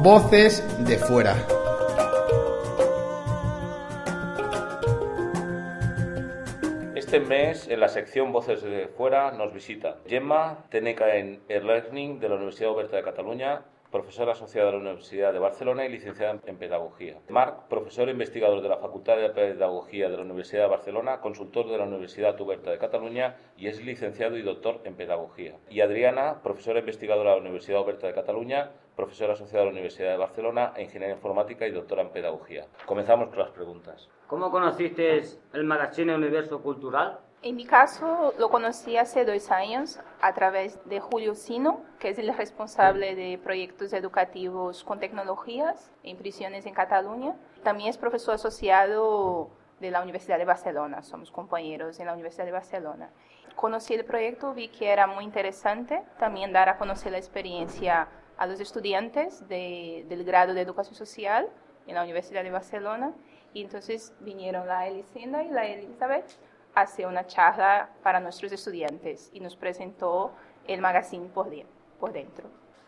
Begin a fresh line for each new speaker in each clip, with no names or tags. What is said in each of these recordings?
Voces de Fuera.
Este mes, en la sección Voces de Fuera, nos visita Gemma, técnica en e-learning de la Universidad Oberta de Cataluña, profesora asociada de la Universidad de Barcelona y licenciada en Pedagogía. Marc, profesor e investigador de la Facultad de Pedagogía de la Universidad de Barcelona, consultor de la Universidad Oberta de Cataluña y es licenciado y doctor en Pedagogía. Y Adriana, profesora e investigadora de la Universidad Oberta de Cataluña, profesora asociada de la Universidad de Barcelona e ingeniera informática y doctora en Pedagogía. Comenzamos con las preguntas.
¿Cómo conociste el magazine Universo Cultural?
En mi caso, lo conocí hace 2 años a través de Julio Sino, que es el responsable de proyectos educativos con tecnologías en prisiones en Cataluña. También es profesor asociado de la Universidad de Barcelona, somos compañeros en la Universidad de Barcelona. Conocí el proyecto, vi que era muy interesante también dar a conocer la experiencia a los estudiantes del grado de Educación Social en la Universidad de Barcelona. Y entonces vinieron la Elisenda y la Elizabeth a hacer una charla para nuestros estudiantes y nos presentó el magazine por dentro.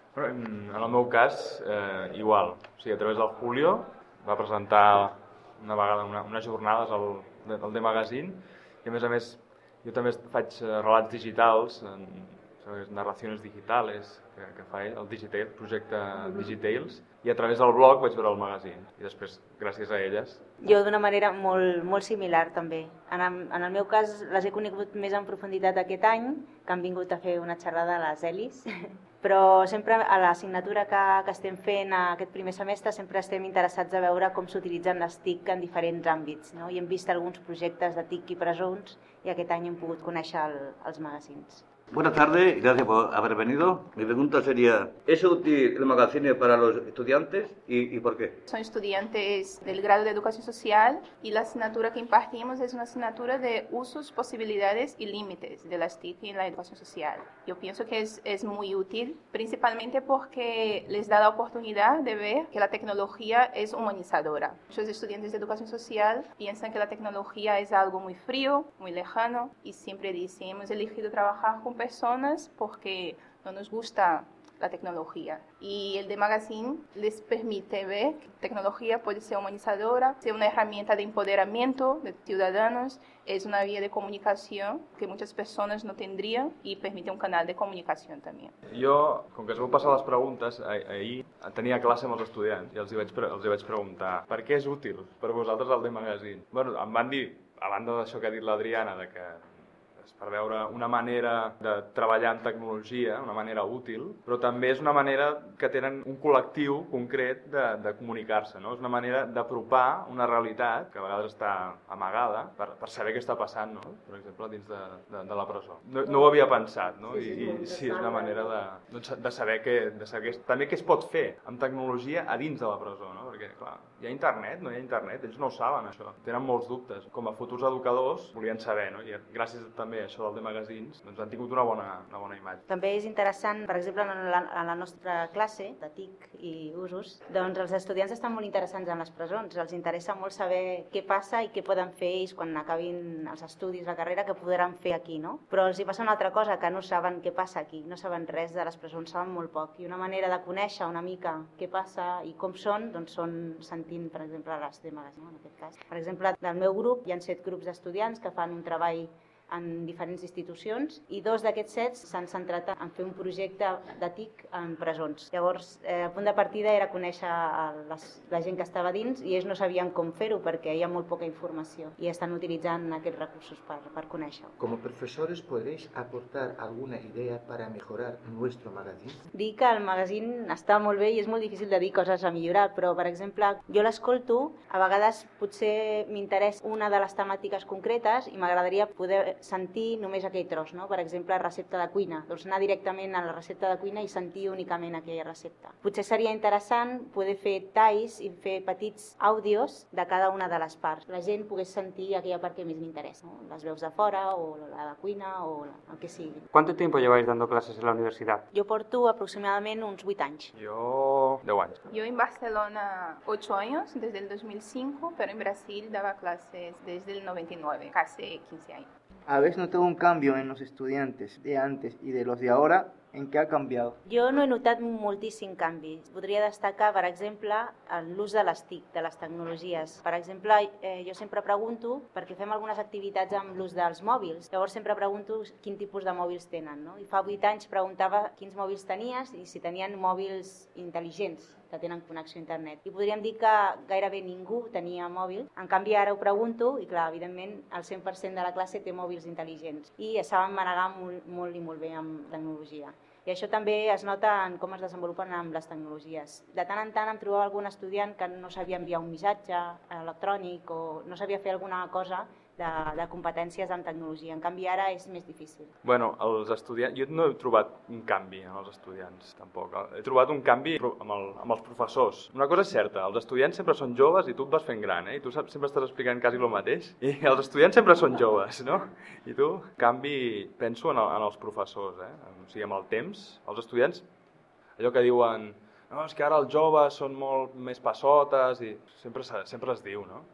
En el meu cas, igual. O sigui, a través del Julio va presentar una vegada unes jornades al The Magazine i a més jo també faig relats digitals, narracions digitales que fa ell, el Digitail, projecte Digitails, i a través del blog vaig veure el magazine i després, gràcies a elles...
Jo d'una manera molt similar també. En el meu cas les he conegut més en profunditat aquest any, que han vingut a fer una xerrada a les Elis, però sempre a l'assignatura que estem fent aquest primer semestre sempre estem interessats a veure com s'utilitzen les TIC en diferents àmbits, no? I hem vist alguns projectes de TIC i presons i aquest any hem pogut conèixer els magazines.
Buenas tardes y gracias por haber venido. Mi pregunta sería, ¿es útil el magazine para los estudiantes y por qué?
Son estudiantes del grado de Educación Social y la asignatura que impartimos es una asignatura de usos, posibilidades y límites de las TIC en la educación social. Yo pienso que es muy útil, principalmente porque les da la oportunidad de ver que la tecnología es humanizadora. Muchos estudiantes de Educación Social piensan que la tecnología es algo muy frío, muy lejano y siempre dicen, hemos elegido trabajar con personas porque no nos gusta la tecnología. Y el The Magazine les permite ver que la tecnología puede ser humanizadora, ser una herramienta de empoderamiento de ciudadanos, es una vía de comunicación que muchas personas no tendrían y permite un canal de comunicación también.
Jo, com que es vau passar les preguntes, ahir tenia classe amb els estudiants i els hi vaig preguntar per què és útil per vosaltres el The Magazine? Bueno, em van dir, a banda d'això que ha dit l'Adriana, de que per veure una manera de treballar en tecnologia, una manera útil, però també és una manera que tenen un col·lectiu concret de comunicar-se, no? És una manera d'apropar una realitat que a vegades està amagada per saber què està passant, no? Per exemple, dins de la presó. No ho havia pensat, no? I sí, és una manera de saber també què es pot fer amb tecnologia a dins de la presó, no? Perquè, clar, hi ha internet, no hi ha internet, ells no ho saben, això. Tenen molts dubtes. Com a futurs educadors volien saber, no? I gràcies també a això del The Magazines, doncs han tingut una bona imatge.
També és interessant, per exemple, en la nostra classe de TIC i usos, doncs els estudiants estan molt interessants en les presons, els interessa molt saber què passa i què poden fer ells quan acabin els estudis, la carrera, que podran fer aquí, no? Però els hi passa una altra cosa, que no saben què passa aquí, no saben res de les presons, saben molt poc, i una manera de conèixer una mica què passa i com són, doncs són sentint, per exemple, les The Magazine, en aquest cas. Per exemple, del meu grup hi ha 7 grups d'estudiants que fan un treball en diferents institucions i 2 d'aquests 7 s'han centrat en fer un projecte de TIC en presons. Llavors, el punt de partida era conèixer la gent que estava dins i ells no sabien com fer-ho perquè hi ha molt poca informació i estan utilitzant aquests recursos per conèixer-ho.
Como profesores, ¿podréis aportar alguna idea para mejorar nuestro magazine?
Dir que el magazine està molt bé i és molt difícil de dir coses a millorar, però, per exemple, jo l'escolto, a vegades potser m'interessa una de les temàtiques concretes i m'agradaria poder sentir només aquell tros, no? Per exemple, recepta de cuina, doncs anar directament a la recepta de cuina i sentir únicament aquella recepta. Potser seria interessant poder fer talls i fer petits àudios de cada una de les parts. La gent pogués sentir aquella part que més m'interessa, ¿no? Les veus de fora o la de cuina o el que sigui.
¿Cuánto tiempo lleváis dando clases en la universidad?
Jo porto aproximadament uns 8 anys.
Jo 10 anys.
Yo en Barcelona 8 años, desde el 2005, pero en Brasil daba clases desde el 99, casi 15 años.
¿Habéis notado un cambio en los estudiantes de antes y de los de ahora
¿En qué ha cambiado?
Jo no he notat moltíssim canvi. Podria destacar, per exemple, l'ús de les TIC, de les tecnologies. Per exemple, jo sempre pregunto, perquè fem algunes activitats amb l'ús dels mòbils, llavors sempre pregunto quin tipus de mòbils tenen, no? I fa 8 anys preguntava quins mòbils tenies i si tenien mòbils intel·ligents que tenen connexió a internet. I podríem dir que gairebé ningú tenia mòbil. En canvi, ara ho pregunto i, clar, evidentment, el 100% de la classe té mòbils intel·ligents i saben manegar molt i molt bé amb tecnologia. I això també es nota en com es desenvolupen amb les tecnologies. De tant en tant em trobava algun estudiant que no sabia enviar un missatge electrònic o no sabia fer alguna cosa de competències en tecnologia. En canvi, ara és més difícil.
Bueno, els estudiants... Jo no he trobat un canvi en els estudiants, tampoc. He trobat un canvi amb els professors. Una cosa és certa, els estudiants sempre són joves i tu et vas fent gran, I tu sempre estàs explicant quasi el mateix. I els estudiants sempre són joves, no? I tu, canvi, penso en els professors, O sigui, amb el temps, els estudiants, allò que diuen, no, és que ara els joves són molt més passotes, i sempre es diu, no?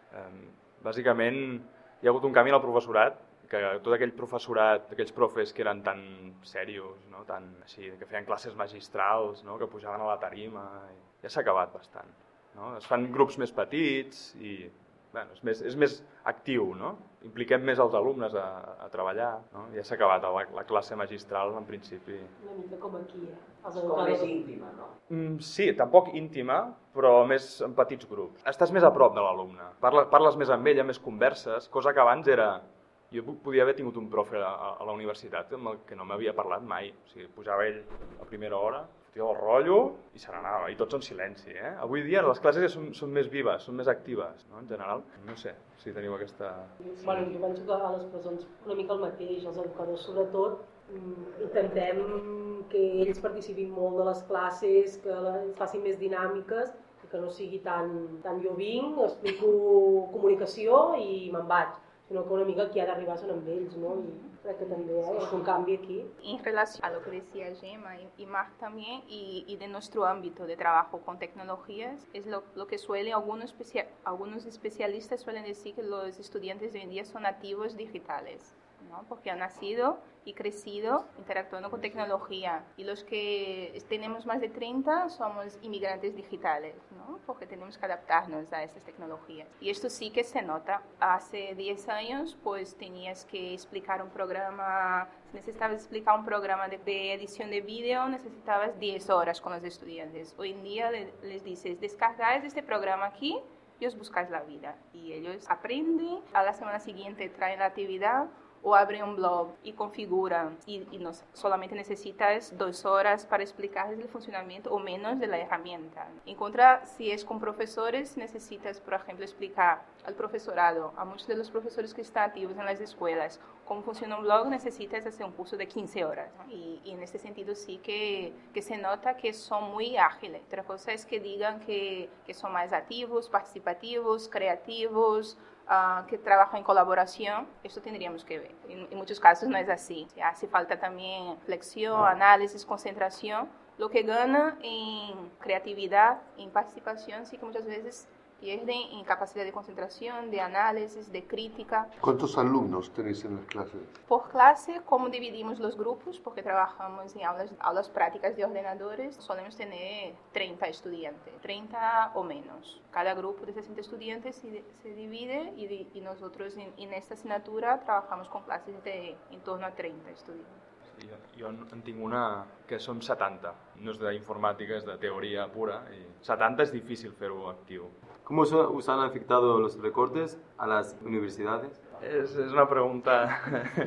Bàsicament, hi ha hagut un canvi en el professorat, que tot aquell professorat, aquells profes que eren tan serios, no? Tan així, que feien classes magistrals, no? Que pujaven a la tarima, ja s'ha acabat bastant, no? Es fan grups més petits i bueno, és més actiu, no? Impliquem més els alumnes a treballar, no? Ja s'ha acabat la classe magistral, en principi.
Una mica com aquí,
Com més íntima, no?
Sí, tampoc íntima, però més en petits grups. Estàs més a prop de l'alumne, parles més amb ell, més converses, cosa que abans era... Jo podia haver tingut un profe a la universitat amb el que no m'havia parlat mai. O sigui, pujava ell a primera hora, fotia el rotllo i se n'anava, i tots en silenci, Avui dia les classes són més vives, són més actives, no? En general. No sé si teniu aquesta...
Bueno, jo penso que a les presons una mica el mateix, els educadors sobretot intentem que ells participin molt de les classes, que les facin més dinàmiques i que no sigui tan jo vinc, explico comunicació i me'n vaig. Sino que una mica que ha d'arribar són amb ells, ¿no? Y creo que también es un cambio aquí.
En relación a lo que decía Gemma y Marc también, y de nuestro ámbito de trabajo con tecnologías, es lo que suelen algunos especialistas suelen decir que los estudiantes de hoy en día son nativos digitales, ¿no? Porque han nacido y crecido interactuando con tecnología. Y los que tenemos más de 30 somos inmigrantes digitales, ¿no? Porque tenemos que adaptarnos a estas tecnologías. Y esto sí que se nota. Hace 10 años, pues tenías que explicar un programa, si necesitabas explicar un programa de edición de vídeo, necesitabas 10 horas con los estudiantes. Hoy en día les dices, descargáis este programa aquí y os buscáis la vida. Y ellos aprenden, a la semana siguiente traen la actividad, o abren un blog y configuran y no solamente necesitas 2 horas para explicarles el funcionamiento o menos de la herramienta. En contra, si es con profesores, necesitas, por ejemplo, explicar al profesorado, a muchos de los profesores que están activos en las escuelas, cómo funciona un blog, necesitas hacer un curso de 15 horas. ¿No? Y en este sentido sí que se nota que son muy ágiles. Otra cosa es que digan que son más activos, participativos, creativos, que trabajan en colaboración. Esto tendríamos que ver. En muchos casos no es así. Hace falta también flexión, análisis, concentración. Lo que gana en creatividad, en participación, sí que muchas veces pierden en capacidad de concentración, de análisis, de crítica.
¿Cuántos alumnos tenéis en las clases?
Por clase, ¿cómo dividimos los grupos? Porque trabajamos en aulas prácticas de ordenadores, solemos tener 30 estudiantes, 30 o menos. Cada grupo de 60 estudiantes se divide y nosotros en esta asignatura trabajamos con clases de en torno a 30 estudiantes.
Jo en tinc una que som 70, no és d'informàtica, és de teoria pura, i 70 és difícil fer-ho actiu.
¿Cómo os han afectado los recortes a las universidades?
És una pregunta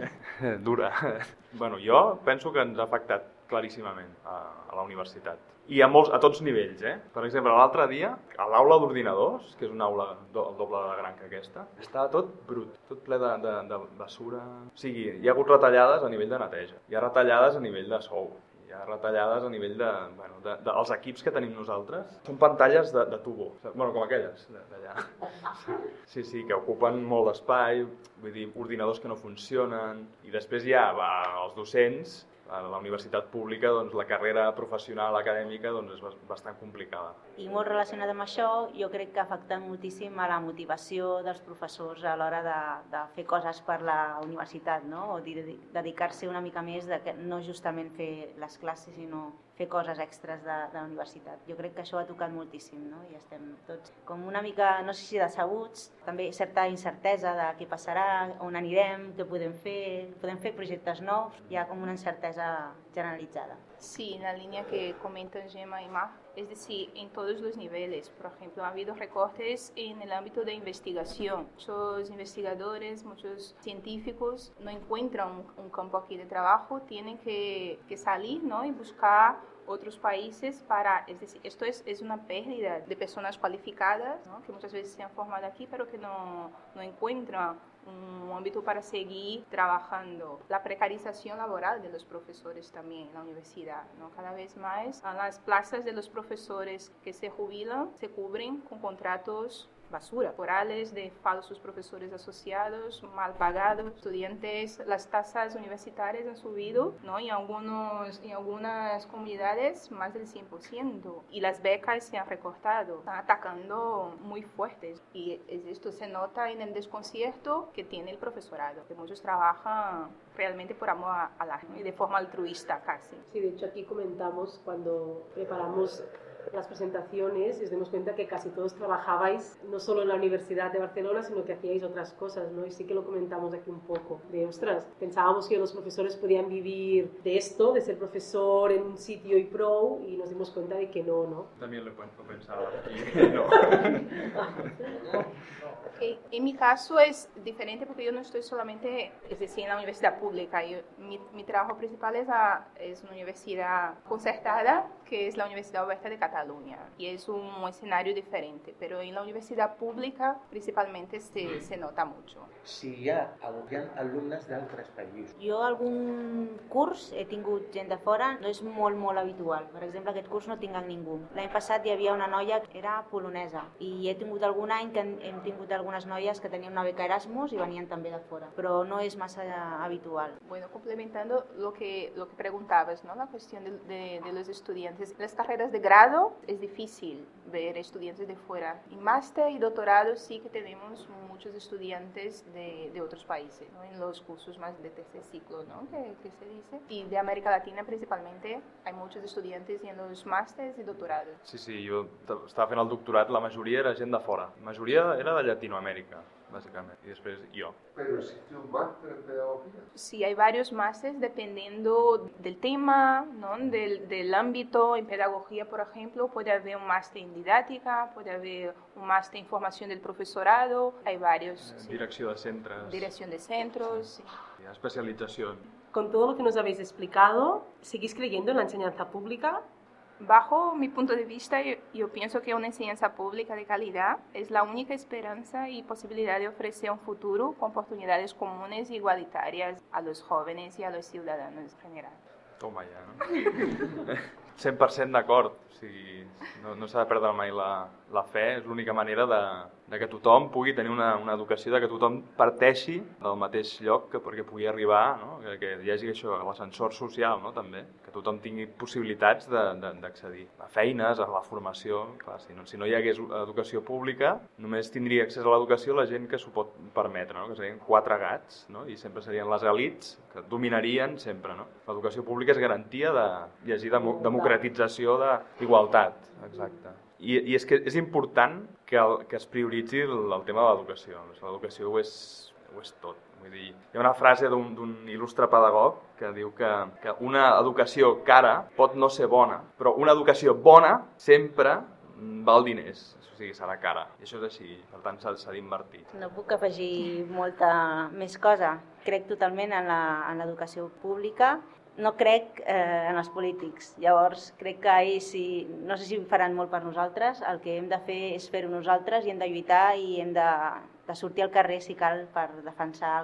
dura. Bueno, jo penso que ens ha afectat claríssimament a la universitat. I a tots nivells, Per exemple, l'altre dia, a l'aula d'ordinadors, que és una aula el doble de gran que aquesta, estava tot brut, tot ple de basura. O sigui, hi ha hagut retallades a nivell de neteja, hi ha retallades a nivell de sou, hi ha retallades a nivell dels equips que tenim nosaltres. Són pantalles de tubo, bueno, com aquelles d'allà. Sí, que ocupen molt d'espai, vull dir, ordinadors que no funcionen, i després hi ha els docents A la universitat pública doncs, la carrera professional acadèmica doncs, és bastant complicada.
I molt relacionat amb això, jo crec que ha afectat moltíssim a la motivació dels professors a l'hora de fer coses per la universitat, no? O dedicar-se una mica més, que no justament fer les classes, sinó fer coses extres de la universitat. Jo crec que això ha tocat moltíssim, no? I estem tots com una mica, no sé si decebuts, també certa incertesa de què passarà, on anirem, què podem fer projectes nous, hi ha com una incertesa generalizada.
Sí, en la línea que comentan Gemma y Mar, es decir, en todos los niveles. Por ejemplo, ha habido recortes en el ámbito de investigación. Muchos investigadores, muchos científicos no encuentran un campo aquí de trabajo, tienen que salir, ¿no? Y buscar otros países para, es decir, esto es una pérdida de personas cualificadas, ¿no? Que muchas veces se han formado aquí, pero que no encuentran un ámbito para seguir trabajando. La precarización laboral de los profesores también en la universidad, ¿no? Cada vez más las plazas de los profesores que se jubilan se cubren con contratos basura, temporales de falsos profesores asociados, mal pagados, estudiantes, las tasas universitarias han subido, ¿no? Y en algunas comunidades más del 100%, y las becas se han recortado, están atacando muy fuertes, y esto se nota en el desconcierto que tiene el profesorado, que muchos trabajan realmente por amor al arte y de forma altruista casi.
Sí, de hecho aquí comentamos cuando preparamos las presentaciones, y os damos cuenta que casi todos trabajabais no solo en la Universidad de Barcelona, sino que hacíais otras cosas, ¿no? Y sí que lo comentamos aquí un poco, de ostras, pensábamos que los profesores podían vivir de esto, de ser profesor en un sitio y pro, y nos dimos cuenta de que no, ¿no?
También lo pensaba, y no.
En mi caso es diferente porque yo no estoy solamente, es decir, en la universidad pública. Mi trabajo principal es una universidad concertada, que es la Universidad Oberta de Cataluña, y es un escenario diferente, pero en la universidad pública principalmente se nota mucho.
Si hi ha alumnes d'altres països.
Jo algun curs he tingut gent de fora, no és molt habitual. Per exemple, aquest curs no tinc ningú. L'any passat hi havia una noia que era polonesa, i he tingut algun any que hem tingut algunes noies que tenien una beca Erasmus i venien també de fora, però no és massa habitual.
Bueno, complementando lo que preguntabas, ¿no? La cuestión de los estudiantes. En las carreras de grado es difícil ver estudiantes de fuera. En máster y doctorado sí que tenemos muchos estudiantes de otros países, ¿no? En los cursos más de tercer ciclo, ¿no? que se dice. Y de América Latina principalmente hay muchos estudiantes en los másters y doctorados.
Sí, jo estava fent el doctorat, la majoria era gent de fora. La majoria era de Llatinoamèrica, básicamente, y después yo.
¿Pero existe un máster en pedagogía?
Sí, hay varios másteres dependiendo del tema, ¿no? del ámbito. En pedagogía, por ejemplo, puede haber un máster en didáctica, puede haber un máster en formación del profesorado, hay varios. Sí.
Direcció de centres.
Dirección de centros, sí.
Sí, especialització.
Con todo lo que nos habéis explicado, ¿seguís creyendo en la enseñanza pública?
Bajo mi punto de vista, yo pienso que una enseñanza pública de calidad es la única esperanza y posibilidad de ofrecer un futuro con oportunidades comunes e igualitarias a los jóvenes y a los ciudadanos en general.
Toma ja, no? 100% d'acord. O sigui, no s'ha de perdre mai la fe. És l'única manera de que tothom pugui tenir una educació, de que tothom parteixi del mateix lloc perquè pugui arribar, no? Que hi hagi això, l'ascensor social, no? També, que tothom tingui possibilitats d'accedir a feines, a la formació. Clar, si no hi hagués educació pública, només tindria accés a l'educació la gent que s'ho pot permetre, no? Que serien 4 gats, no? I sempre serien les elits que dominarien sempre, no? L'educació pública és garantia de democratització, d'igualtat, exacte. I és que és important que es prioritzi el tema de l'educació. L'educació ho és tot. Vull dir, hi ha una frase d'un il·lustre pedagog que diu que una educació cara pot no ser bona, però una educació bona sempre val diners. O sigui, serà cara. I això és així, per tant s'ha d'invertir.
No puc afegir molta més cosa. Crec totalment en l'educació pública. No crec en els polítics. Llavors, crec que ells, no sé si faran molt per nosaltres, el que hem de fer és fer-ho nosaltres i hem de lluitar i hem de sortir al carrer si cal per defensar el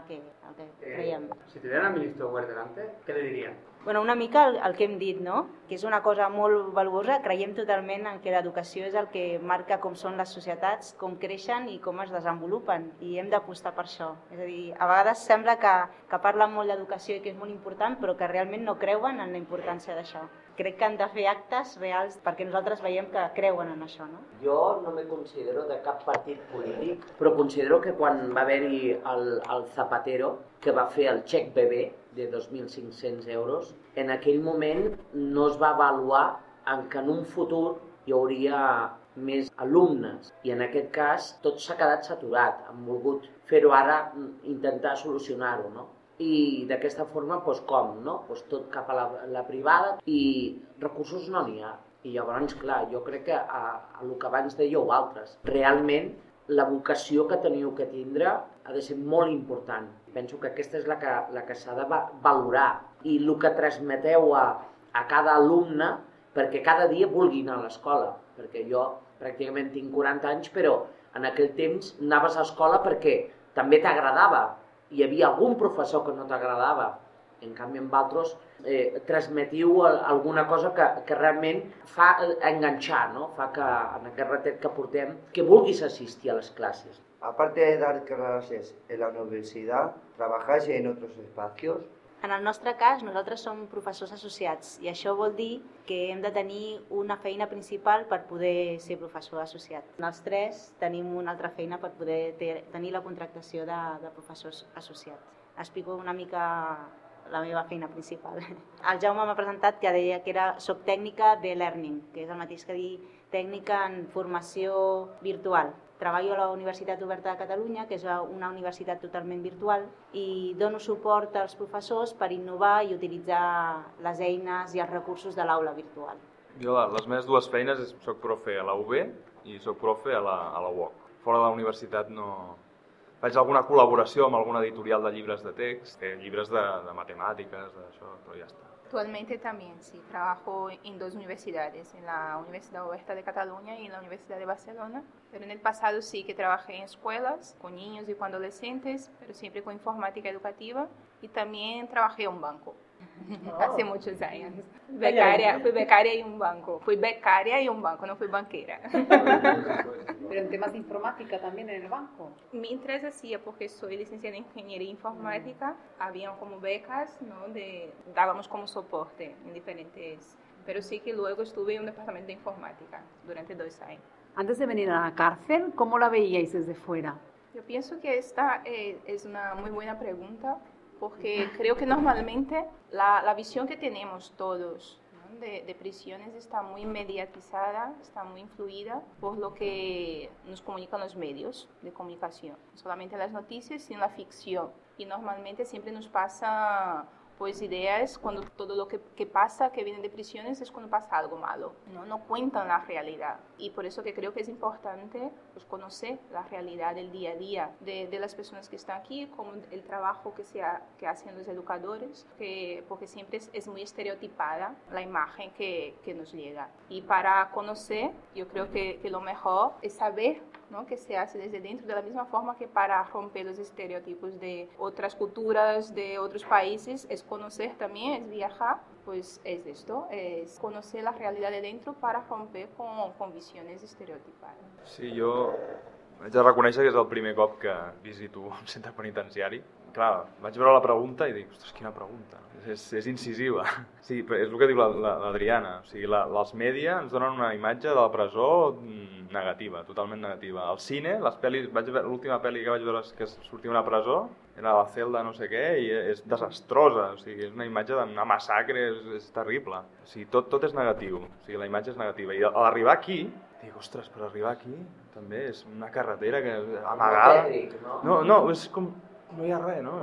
el que creiem.
Si tuvieran al ministro Wert delante, ¿qué le dirían?
Bueno, una mica el que hem dit, no? Que és una cosa molt valuosa. Creiem totalment en que l'educació és el que marca com són les societats, com creixen i com es desenvolupen, i hem d'apostar per això. És a dir, a vegades sembla que parlen molt d'educació i que és molt important, però que realment no creuen en la importància d'això. Crec que han de fer actes reals perquè nosaltres veiem que creuen en això, no?
Jo no me considero de cap partit polític, però considero que quan va haver-hi el Zapatero, que va fer el xec bebè de 2.500 euros, en aquell moment no es va avaluar en que en un futur hi hauria més alumnes, i en aquest cas tot s'ha quedat saturat. Han volgut fer-ho ara, intentar solucionar-ho, no? I d'aquesta forma, doncs com, no? Doncs tot cap a la privada, i recursos no n'hi ha. I llavors, clar, jo crec que el que abans dèieu altres, realment la vocació que teniu que tindre ha de ser molt important. Penso que aquesta és la que s'ha de valorar, i el que transmeteu a cada alumne perquè cada dia vulgui anar a l'escola. Perquè jo pràcticament tinc 40 anys, però en aquell temps anaves a l'escola perquè també t'agradava. Hi havia algun professor que no t'agradava. En canvi, amb altres transmetiu alguna cosa que realment fa enganxar, no? Fa que en aquest ratet que portem que vulguis assistir a les classes.
Aparte de dar clases en la universidad, ¿trabajáis en otros espacios?
En el nostre cas, nosaltres som professors associats, i això vol dir que hem de tenir una feina principal per poder ser professor associat. Els tres tenim una altra feina per poder tenir la contractació de professors associats. Explico una mica la meva feina principal. El Jaume m'ha presentat que deia que soc tècnica de learning, que és el mateix que dir tècnica en formació virtual. Treballo a la Universitat Oberta de Catalunya, que és una universitat totalment virtual, i dono suport als professors per innovar i utilitzar les eines i els recursos de l'aula virtual.
Jo les meves dues feines soc profe a la UB i soc profe a la UOC. Fora de la universitat no... Faig alguna col·laboració amb alguna editorial de llibres de text, llibres de matemàtiques, d'això, però ja està.
Actualmente también, sí, trabajo en dos universidades, en la Universidad Oberta de Cataluña y en la Universidad de Barcelona, pero en el pasado sí que trabajé en escuelas con niños y con adolescentes, pero siempre con informática educativa, y también trabajé en un banco. Hace muchos años. Fui becaria en un banco. Fui becaria en un banco, no fui banquera.
Pero en temas de informática también en el banco.
Mientras hacía, porque soy licenciada en Ingeniería Informática, habían como becas, ¿no? Dábamos como soporte en diferentes... Pero sí que luego estuve en un departamento de informática durante 2 años.
Antes de venir a la cárcel, ¿cómo la veíais desde fuera?
Yo pienso que esta es una muy buena pregunta, porque creo que normalmente la visión que tenemos todos, ¿no? de prisiones está muy mediatizada, está muy influida por lo que nos comunican los medios de comunicación, no solamente las noticias, sino la ficción. Y normalmente siempre nos pasa pues ideas cuando todo lo que pasa, que viene de prisiones, es cuando pasa algo malo, no cuentan la realidad. Y por eso que creo que es importante pues, conocer la realidad del día a día de las personas que están aquí, como el trabajo que hacen los educadores, porque siempre es muy estereotipada la imagen que nos llega. Y para conocer, yo creo que lo mejor es saber, ¿no? Que se hace desde dentro, de la misma forma que para romper los estereotipos de otras culturas, de otros países, es conocer también, es viajar, pues es esto, es conocer la realidad de dentro para romper con visiones estereotipadas.
Sí, jo haig de reconèixer que és el primer cop que visito un centre penitenciari. Clar, vaig veure la pregunta i dic, ostres, quina pregunta, és incisiva. Sí, però és el que diu l'Adriana, o sigui, els mèdia ens donen una imatge de la presó negativa, totalment negativa. Al cine, l'última pel·li que vaig veure que sortia una presó, era la celda no sé què, i és desastrosa, o sigui, és una imatge d'una massacre, és terrible. O sigui, tot és negatiu, o sigui, la imatge és negativa. I a l'arribar aquí, dic, ostres, per arribar aquí també és una carretera que amagada. No, és com... No hi ha res, no?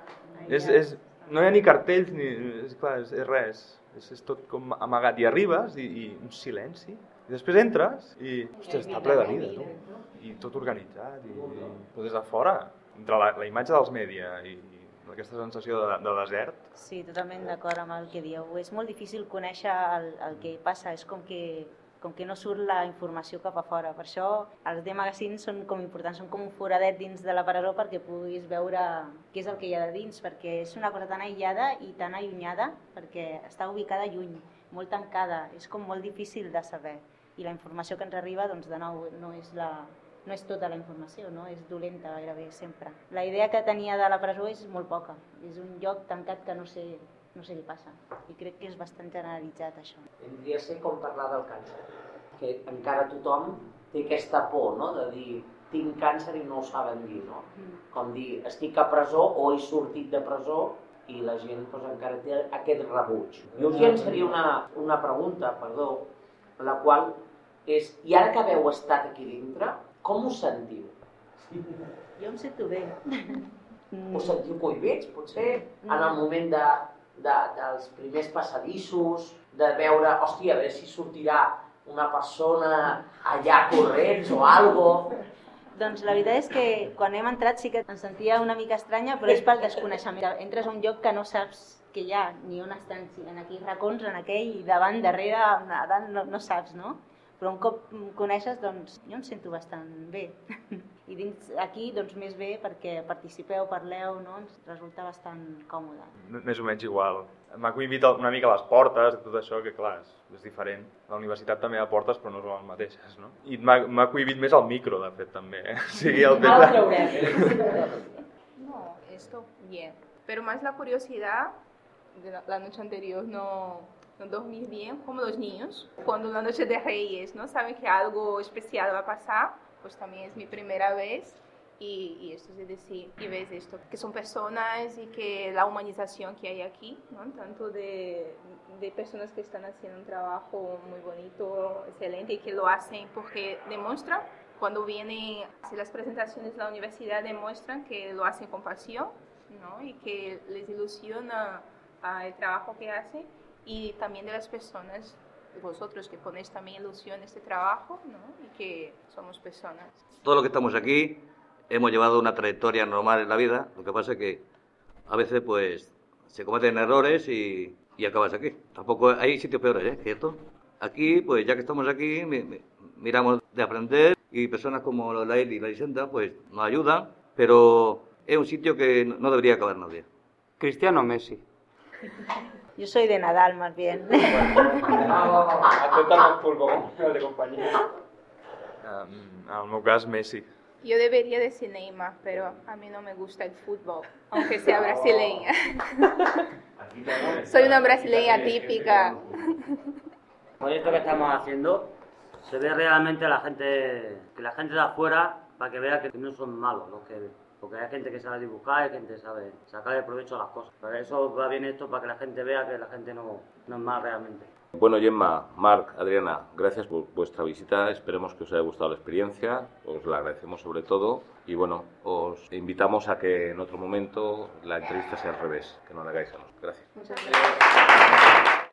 No hi ha ni cartells, ni... És res. És tot com amagat. I arribes i un silenci. I després entres i... Ostres, està ple de vida, no? I tot organitzat. Però des de fora, entre la imatge dels mèdia i aquesta sensació de desert...
Sí, totalment d'acord amb el que dieu. És molt difícil conèixer el que passa. És com que com que no surt la informació cap a fora. Per això els D-magazines són com importants, són com un foradet dins de la presó perquè puguis veure què és el que hi ha de dins, perquè és una cosa tan aïllada i tan allunyada, perquè està ubicada lluny, molt tancada, és com molt difícil de saber. I la informació que ens arriba, doncs, de nou, no és tota la informació, no? És dolenta gairebé sempre. La idea que tenia de la presó és molt poca, és un lloc tancat que no sé què passa, i crec que és bastant generalitzat això.
Vendria a ser com parlar del càncer, que encara tothom té aquesta por, no? De dir, tinc càncer i no ho saben dir, no? Com dir, estic a presó o he sortit de presó, i la gent doncs, encara té aquest rebuig. Jo us llançaria una pregunta, la qual és, i ara que haveu estat aquí dintre, com us sentiu?
Jo em sento bé.
Us sentiu cohibits, potser, en el moment dels primers passadissos, de veure, hòstia, a veure si sortirà una persona allà corrents o algo.
Doncs la veritat és que quan hem entrat sí que em sentia una mica estranya, però és pel desconeixement. Entres a un lloc que no saps què hi ha, ni on estan, en aquells racons, en aquell, davant, darrere, no saps, no? Però un cop em coneixes, doncs jo em sento bastant bé. I dins aquí, doncs més bé perquè participeu, parleu, no? Ens resulta bastant còmode.
Més o menys igual. M'ha cohibit una mica les portes i tot això, que clar, és diferent. La universitat també hi ha portes, però no són les mateixes, no? I m'ha cohibit més el micro, de fet, també. O sigui, el fet
No, esto bien. Pero más la curiosidad de la noche anterior no dormir bien, como los niños. Cuando la noche de Reyes, ¿no? Saben que algo especial va a pasar, pues también es mi primera vez. Y esto es decir, y ves esto, que son personas y que la humanización que hay aquí, ¿no? Tanto de personas que están haciendo un trabajo muy bonito, excelente, y que lo hacen porque demuestran, cuando vienen a hacer las presentaciones de la universidad, demuestran que lo hacen con pasión, ¿no? Y que les ilusiona el trabajo que hacen. Y también de las personas, de vosotros que ponéis también ilusión en este trabajo, ¿no? Y que somos personas.
Todo lo que estamos aquí hemos llevado una trayectoria normal en la vida, lo que pasa es que a veces pues se cometen errores y acabas aquí. Tampoco hay sitios peores, ¿cierto? Aquí, pues ya que estamos aquí, miramos de aprender y personas como Lael y la Lisenda pues nos ayudan, pero es un sitio que no debería acabar nadie.
Cristiano Messi.
Yo soy de Nadal, más bien.
el de compañía. En el meu cas, Messi.
Yo debería decir Neymar, pero a mí no me gusta el fútbol, aunque sea brasileña. Soy una brasileña típica.
Con esto que estamos haciendo, se ve realmente que la gente de afuera, para que vea que no son malos los que ven. Porque hay gente que sabe dibujar, hay gente que sabe sacar el provecho a las cosas. Para eso va bien esto, para que la gente vea que la gente no es mal realmente.
Bueno, Gemma, Marc, Adriana, gracias por vuestra visita. Esperemos que os haya gustado la experiencia. Os la agradecemos sobre todo. Y bueno, os invitamos a que en otro momento la entrevista sea al revés, que no la hagáis a nosotros. Gracias.
Muchas gracias.